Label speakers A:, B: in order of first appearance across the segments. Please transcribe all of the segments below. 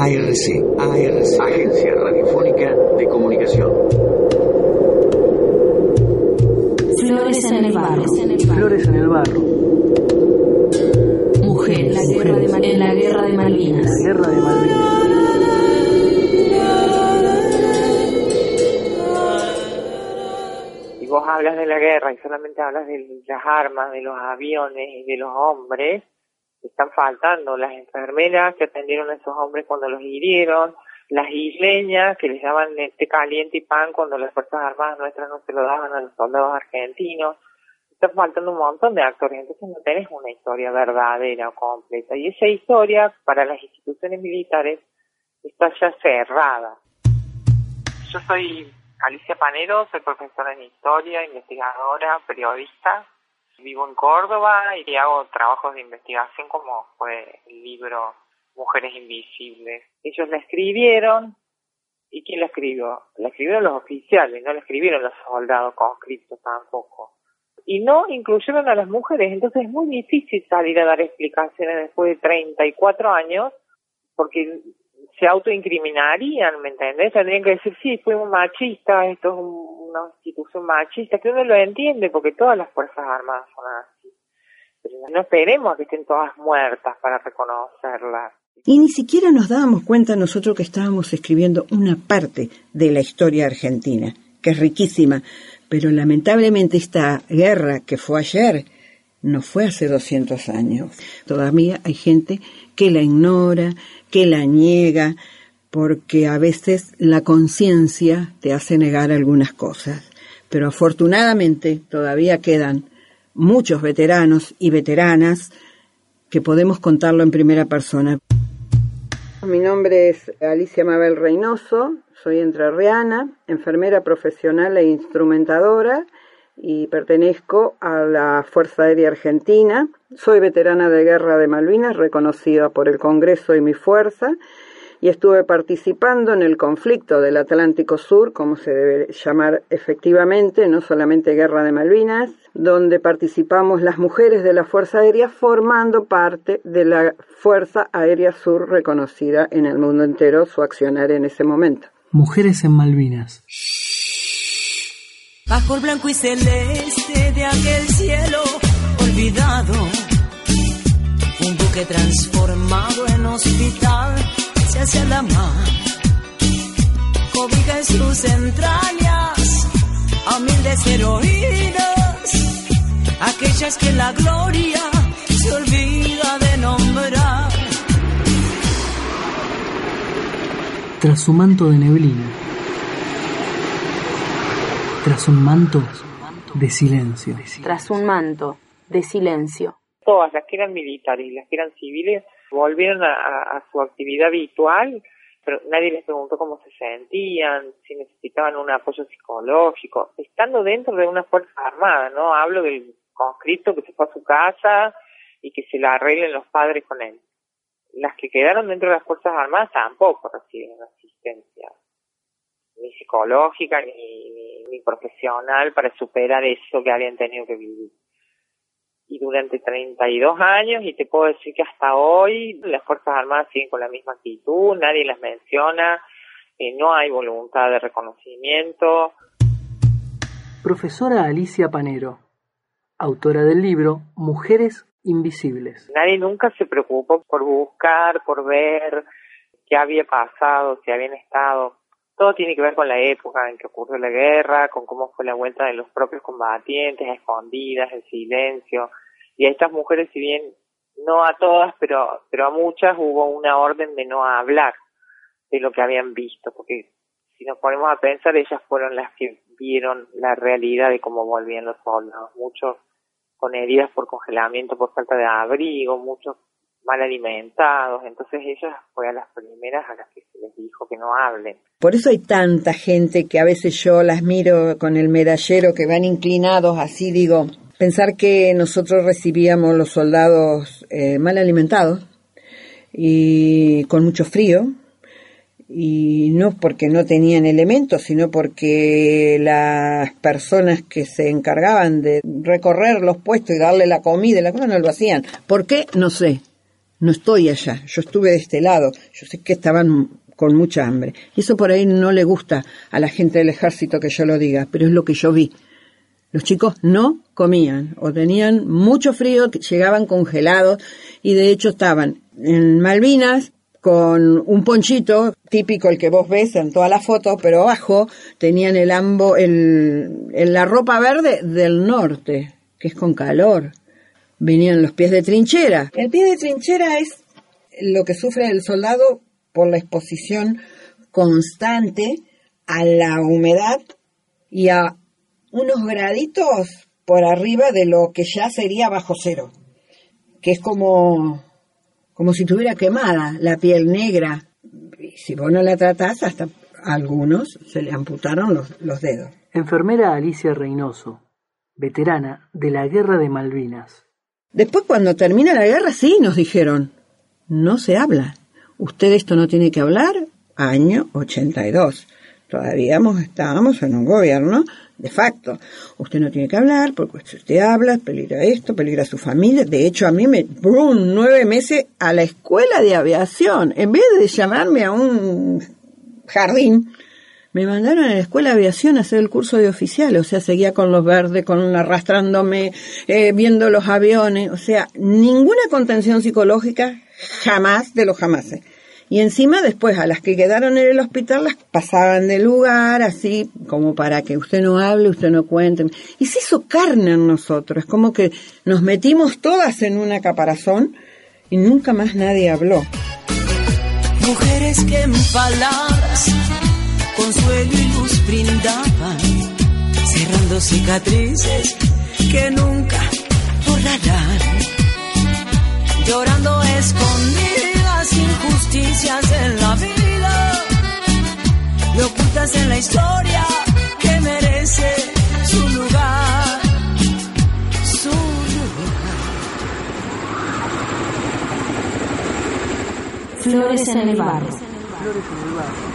A: ARC, Agencia Radiofónica de Comunicación.
B: Flores en el barro.
C: Flores en el barro.
B: Mujeres en la guerra de Malvinas.
C: La guerra de Malvinas.
D: Y vos hablas de la guerra y solamente hablas de las armas, de los aviones y de los hombres. Están faltando las enfermeras que atendieron a esos hombres cuando los hirieron, las isleñas que les daban té caliente y pan cuando las Fuerzas Armadas nuestras no se lo daban a los soldados argentinos. Está faltando un montón de actores, entonces no tenés una historia verdadera o completa. Y esa historia para las instituciones militares está ya cerrada. Yo soy Alicia Panero, soy profesora en historia, investigadora, periodista. Vivo en Córdoba y hago trabajos de investigación como fue el libro Mujeres Invisibles. Ellos la escribieron, ¿y quién la escribió? La escribieron los oficiales, no la escribieron los soldados conscriptos tampoco. Y no incluyeron a las mujeres, entonces es muy difícil salir a dar explicaciones después de 34 años, porque se autoincriminarían, ¿me entendés? Tendrían que decir, sí, fuimos machistas, esto es una institución machista, que uno lo entiende, porque todas las Fuerzas Armadas son así. Pero no esperemos a que estén todas muertas para reconocerlas.
E: Y ni siquiera nos dábamos cuenta nosotros que estábamos escribiendo una parte de la historia argentina, que es riquísima, pero lamentablemente esta guerra que fue ayer no fue hace 200 años. Todavía hay gente que la ignora, que la niega, porque a veces la conciencia te hace negar algunas cosas. Pero afortunadamente todavía quedan muchos veteranos y veteranas que podemos contarlo en primera persona. Mi nombre es Alicia Mabel Reynoso, soy entrerriana, enfermera profesional e instrumentadora, y pertenezco a la Fuerza Aérea Argentina. Soy veterana de Guerra de Malvinas, reconocida por el Congreso y mi fuerza, y estuve participando en el conflicto del Atlántico Sur, como se debe llamar efectivamente, no solamente Guerra de Malvinas, donde participamos las mujeres de la Fuerza Aérea formando parte de la Fuerza Aérea Sur, reconocida en el mundo entero su accionar en ese momento.
C: Mujeres en Malvinas.
F: Bajo el blanco y celeste de aquel cielo olvidado, un buque transformado en hospital se hace a la mar, cobija en sus entrañas a humildes heroínas, aquellas que la gloria se olvida de nombrar.
C: Tras un manto de neblina, tras un manto de silencio.
B: Tras un manto de silencio.
D: Todas las que eran militares y las que eran civiles volvieron a su actividad habitual, pero nadie les preguntó cómo se sentían, si necesitaban un apoyo psicológico, estando dentro de una fuerza armada, ¿no? Hablo del conscripto que se fue a su casa y que se la arreglen los padres con él. Las que quedaron dentro de las Fuerzas Armadas tampoco reciben asistencia, ni psicológica, ni profesional para superar eso que habían tenido que vivir. Y durante 32 años, y te puedo decir que hasta hoy, las Fuerzas Armadas siguen con la misma actitud, nadie las menciona, no hay voluntad de reconocimiento.
C: Profesora Alicia Panero, autora del libro Mujeres Invisibles.
D: Nadie nunca se preocupó por buscar, por ver qué había pasado, si habían estado. Todo tiene que ver con la época en que ocurrió la guerra, con cómo fue la vuelta de los propios combatientes, a escondidas, en silencio. Y a estas mujeres, si bien no a todas, pero a muchas hubo una orden de no hablar de lo que habían visto, porque si nos ponemos a pensar, ellas fueron las que vieron la realidad de cómo volvían los soldados. Muchos con heridas por congelamiento, por falta de abrigo, muchos mal alimentados, entonces ellas fue a las primeras a las que se les dijo que no hablen.
E: Por eso hay tanta gente que a veces yo las miro con el medallero que van inclinados así, digo, pensar que nosotros recibíamos los soldados mal alimentados y con mucho frío, y no porque no tenían elementos, sino porque las personas que se encargaban de recorrer los puestos y darle la comida, la cosa no lo hacían. ¿Por qué? No sé. no estoy allá, yo estuve de este lado, yo sé que estaban con mucha hambre. Y eso por ahí no le gusta a la gente del ejército que yo lo diga, pero es lo que yo vi. Los chicos no comían o tenían mucho frío, llegaban congelados y de hecho estaban en Malvinas con un ponchito típico, el que vos ves en todas las fotos, pero abajo tenían la ropa verde del norte, que es con calor. Venían los pies de trinchera. El pie de trinchera es lo que sufre el soldado por la exposición constante a la humedad y a unos graditos por arriba de lo que ya sería bajo cero, que es como si estuviera quemada, la piel negra. Y si vos no la tratás, hasta a algunos se le amputaron los dedos.
C: Enfermera Alicia Reynoso, veterana de la Guerra de Malvinas.
E: Después, cuando termina la guerra, sí, nos dijeron, no se habla. Usted esto no tiene que hablar, año 82. Todavía estábamos en un gobierno de facto. Usted no tiene que hablar, porque si usted habla, peligra esto, peligra su familia. De hecho, a mí me 9 meses a la escuela de aviación. En vez de llamarme a un jardín, me mandaron a la escuela de aviación a hacer el curso de oficial. O sea, seguía con los verdes, arrastrándome, viendo los aviones. O sea, ninguna contención psicológica, jamás de los jamases. Y encima después a las que quedaron en el hospital las pasaban de lugar, así como para que usted no hable, usted no cuente. Y se hizo carne en nosotros, es como que nos metimos todas en una caparazón y nunca más nadie habló.
F: Mujeres que en palabras consuelo y luz brindaban, cerrando cicatrices que nunca borrarán, llorando escondidas injusticias en la vida y ocultas en la historia que merece su lugar, su lugar.
B: Flores en el barro.
C: Flores en el barro.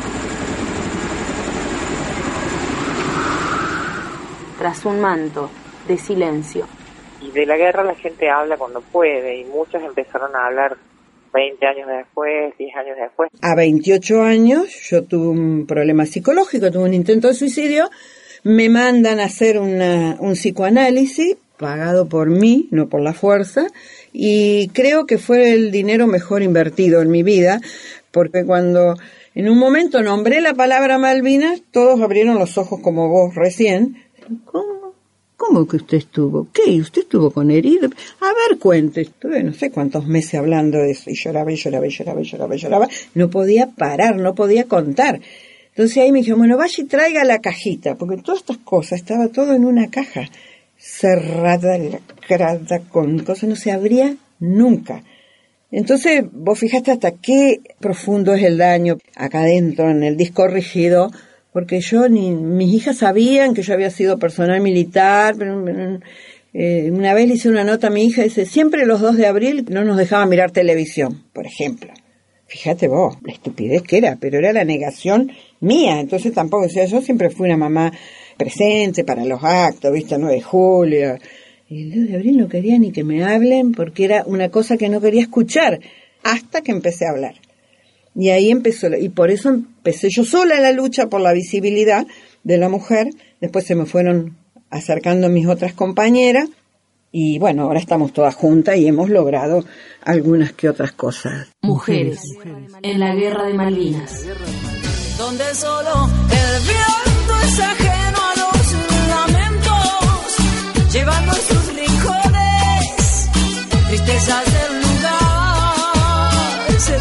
B: Tras un manto de silencio.
D: Y de la guerra la gente habla cuando puede, y muchos empezaron a hablar 20 años después, 10 años después.
E: A 28 años yo tuve un problema psicológico, tuve un intento de suicidio, me mandan a hacer un psicoanálisis pagado por mí, no por la fuerza, y creo que fue el dinero mejor invertido en mi vida, porque cuando en un momento nombré la palabra Malvinas, todos abrieron los ojos como vos recién. ¿Cómo que usted estuvo? ¿Qué? ¿Usted estuvo con herido? A ver, cuente. Estuve no sé cuántos meses hablando de eso y lloraba y lloraba y lloraba y lloraba y lloraba. No podía parar, no podía contar. Entonces ahí me dijeron, bueno, vaya y traiga la cajita, porque todas estas cosas, estaba todo en una caja, cerrada, lacrada, con cosas, no se abría nunca. Entonces vos fijaste hasta qué profundo es el daño acá adentro, en el disco rígido, porque mis hijas sabían que yo había sido personal militar, pero una vez le hice una nota a mi hija, dice, siempre los 2 de abril no nos dejaban mirar televisión, por ejemplo. Fíjate vos, la estupidez que era, pero era la negación mía, entonces tampoco, o sea, yo siempre fui una mamá presente para los actos, viste, el 9 de julio, y el 2 de abril no quería ni que me hablen, porque era una cosa que no quería escuchar, hasta que empecé a hablar. Y ahí empezó, y por eso empecé yo sola la lucha por la visibilidad de la mujer. Después se me fueron acercando mis otras compañeras. Y bueno, ahora estamos todas juntas y hemos logrado algunas que otras cosas.
B: Mujeres en la Guerra de Malvinas.
F: Donde solo el viento es ajeno a los lamentos, llevando en sus rincones tristezas del lugar. Se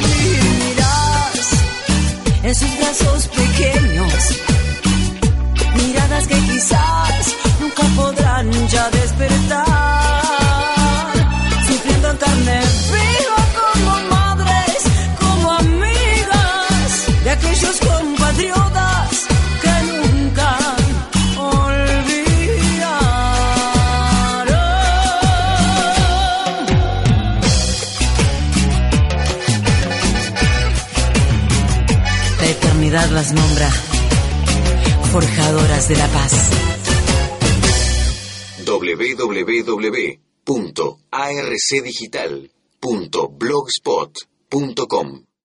F: en sus brazos pequeños, miradas que quizás nunca podrán ya despertar, sufriendo en carne viva como madres, como amigas de aquellos compatriotas que nunca olvidaron. La eternidad las nombra forjadoras de la paz.
A: www.arcdigital.com www.blogspot.com